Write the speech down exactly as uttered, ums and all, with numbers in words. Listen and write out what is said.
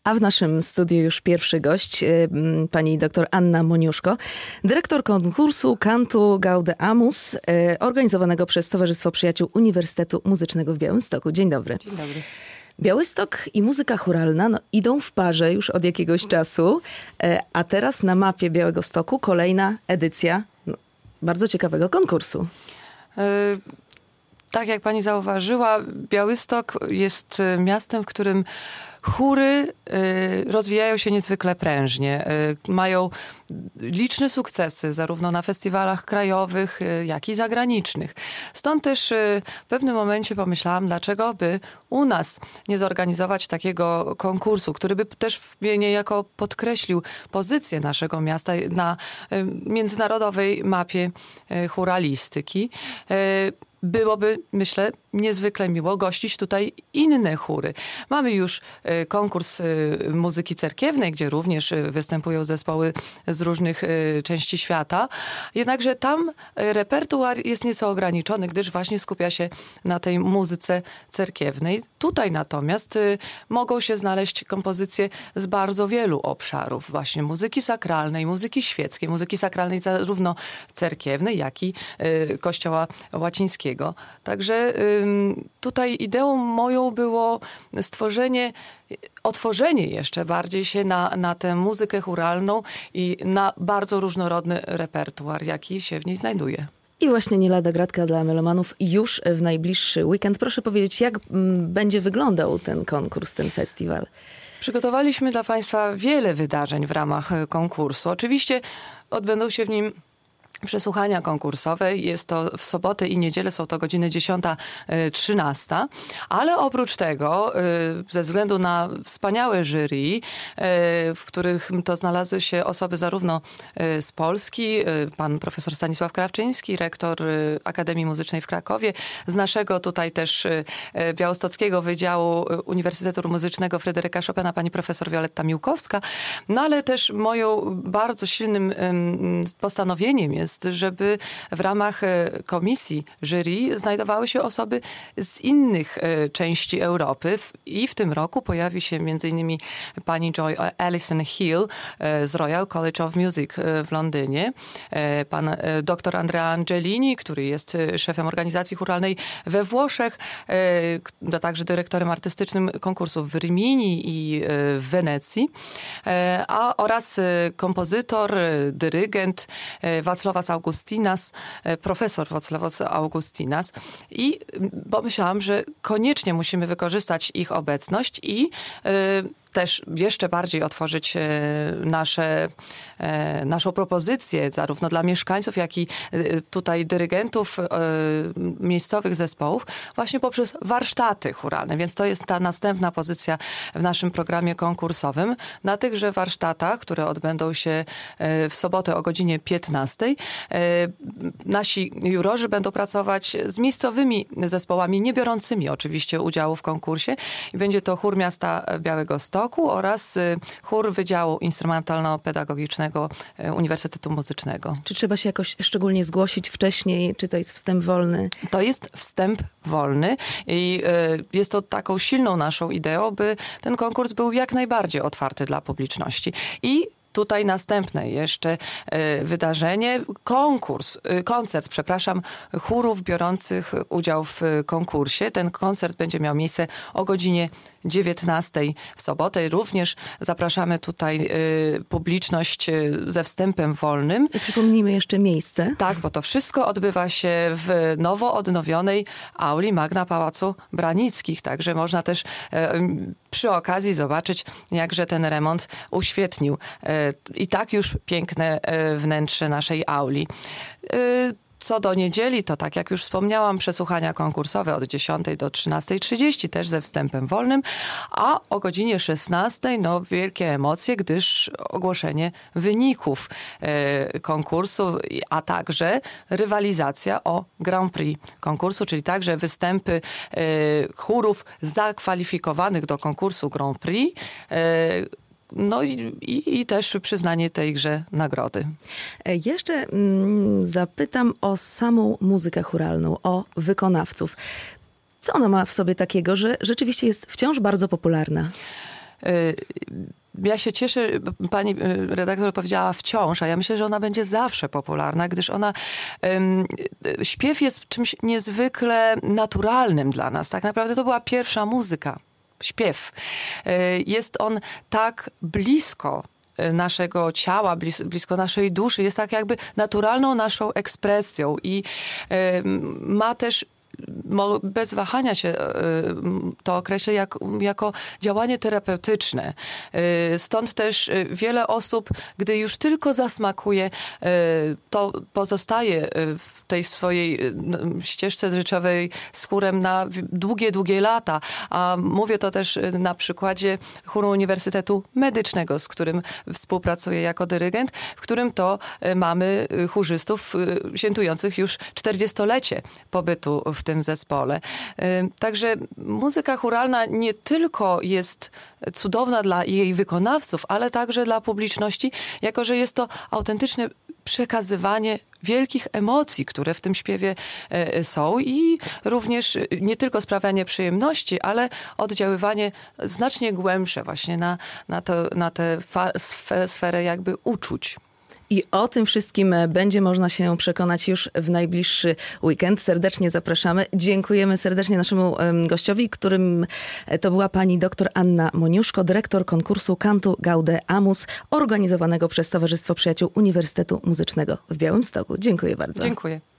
A w naszym studiu już pierwszy gość, pani dr Anna Moniuszko, dyrektor konkursu Cantu Gaudeamus, organizowanego przez Towarzystwo Przyjaciół Uniwersytetu Muzycznego w Białymstoku. Dzień dobry. Dzień dobry. Białystok i muzyka chóralna no, idą w parze już od jakiegoś czasu, a teraz na mapie Białegostoku kolejna edycja no, bardzo ciekawego konkursu. Y- tak jak pani zauważyła, Białystok jest miastem, w którym chóry y, rozwijają się niezwykle prężnie. Y, mają liczne sukcesy, zarówno na festiwalach krajowych, y, jak i zagranicznych. Stąd też y, w pewnym momencie pomyślałam, dlaczego by u nas nie zorganizować takiego konkursu, który by też niejako podkreślił pozycję naszego miasta na y, międzynarodowej mapie y, chóralistyki. Y, Byłoby, myślę, niezwykle miło gościć tutaj inne chóry. Mamy już y, konkurs y, muzyki cerkiewnej, gdzie również y, występują zespoły z różnych y, części świata. Jednakże tam y, repertuar jest nieco ograniczony, gdyż właśnie skupia się na tej muzyce cerkiewnej. Tutaj natomiast y, mogą się znaleźć kompozycje z bardzo wielu obszarów. Właśnie muzyki sakralnej, muzyki świeckiej, muzyki sakralnej zarówno cerkiewnej, jak i y, kościoła łacińskiego. Także ym, tutaj ideą moją było stworzenie, otworzenie jeszcze bardziej się na, na tę muzykę chóralną i na bardzo różnorodny repertuar, jaki się w niej znajduje. I właśnie nie lada gratka dla melomanów już w najbliższy weekend. Proszę powiedzieć, jak m, będzie wyglądał ten konkurs, ten festiwal? Przygotowaliśmy dla państwa wiele wydarzeń w ramach konkursu. Oczywiście odbędą się w nim przesłuchania konkursowe. Jest to w sobotę i niedzielę, są to godziny dziesiąta trzynasta. Ale oprócz tego, ze względu na wspaniałe jury, w których to znalazły się osoby zarówno z Polski, pan profesor Stanisław Krawczyński, rektor Akademii Muzycznej w Krakowie, z naszego tutaj też Białostockiego Wydziału Uniwersytetu Muzycznego Fryderyka Chopina, pani profesor Wioletta Miłkowska. No ale też moją bardzo silnym postanowieniem jest, żeby w ramach komisji jury znajdowały się osoby z innych części Europy. I w tym roku pojawi się między innymi pani Joy Alison Hill z Royal College of Music w Londynie, pan dr Andrea Angelini, który jest szefem organizacji chóralnej we Włoszech, a także dyrektorem artystycznym konkursów w Rimini i w Wenecji, a oraz kompozytor, dyrygent Wacławas Augustinas, profesor Wacławas Augustinas. I pomyślałam, że koniecznie musimy wykorzystać ich obecność i też jeszcze bardziej otworzyć nasze, naszą propozycję zarówno dla mieszkańców, jak i tutaj dyrygentów miejscowych zespołów właśnie poprzez warsztaty chóralne. Więc to jest ta następna pozycja w naszym programie konkursowym. Na tychże warsztatach, które odbędą się w sobotę o godzinie piętnastej, nasi jurorzy będą pracować z miejscowymi zespołami, nie biorącymi oczywiście udziału w konkursie. I będzie to chór miasta Białegostoku oraz chór Wydziału Instrumentalno-Pedagogicznego Uniwersytetu Muzycznego. Czy trzeba się jakoś szczególnie zgłosić wcześniej? Czy to jest wstęp wolny? To jest wstęp wolny i jest to taką silną naszą ideą, by ten konkurs był jak najbardziej otwarty dla publiczności. I tutaj następne jeszcze y, wydarzenie, konkurs, y, koncert, przepraszam, chórów biorących udział w y, konkursie. Ten koncert będzie miał miejsce o godzinie dziewiętnastej w sobotę. Również zapraszamy tutaj y, publiczność y, ze wstępem wolnym. I przypomnijmy jeszcze miejsce. Tak, bo to wszystko odbywa się w nowo odnowionej auli Magna Pałacu Branickich. Także można też y, przy okazji zobaczyć, jakże ten remont uświetnił y, i tak już piękne y, wnętrze naszej auli. Y, Co do niedzieli, to tak jak już wspomniałam, przesłuchania konkursowe od dziesiątej do trzynastej trzydzieści, też ze wstępem wolnym, a o godzinie szesnastej no wielkie emocje, gdyż ogłoszenie wyników e, konkursu, a także rywalizacja o Grand Prix konkursu, czyli także występy e, chórów zakwalifikowanych do konkursu Grand Prix, e, No i, i, i też przyznanie tejże nagrody. Jeszcze mm, zapytam o samą muzykę chóralną, o wykonawców. Co ona ma w sobie takiego, że rzeczywiście jest wciąż bardzo popularna? Ja się cieszę, pani redaktor powiedziała wciąż, a ja myślę, że ona będzie zawsze popularna, gdyż ona, um, śpiew jest czymś niezwykle naturalnym dla nas. Tak naprawdę to była pierwsza muzyka, śpiew. Jest on tak blisko naszego ciała, blis, blisko naszej duszy, jest tak jakby naturalną naszą ekspresją i um, ma też bez wahania się to określę jak, jako działanie terapeutyczne. Stąd też wiele osób, gdy już tylko zasmakuje, to pozostaje w tej swojej ścieżce życiowej z chórem na długie, długie lata. A mówię to też na przykładzie chóru Uniwersytetu Medycznego, z którym współpracuję jako dyrygent, w którym to mamy chórzystów świętujących już czterdziestolecie pobytu w tym zespole. Także muzyka chóralna nie tylko jest cudowna dla jej wykonawców, ale także dla publiczności, jako że jest to autentyczne przekazywanie wielkich emocji, które w tym śpiewie są i również nie tylko sprawianie przyjemności, ale oddziaływanie znacznie głębsze właśnie na, na, to, na tę sferę jakby uczuć. I o tym wszystkim będzie można się przekonać już w najbliższy weekend. Serdecznie zapraszamy. Dziękujemy serdecznie naszemu gościowi, którym to była pani dr Anna Moniuszko, dyrektor konkursu Cantu Gaude Amus, organizowanego przez Towarzystwo Przyjaciół Uniwersytetu Muzycznego w Białymstoku. Dziękuję bardzo. Dziękuję.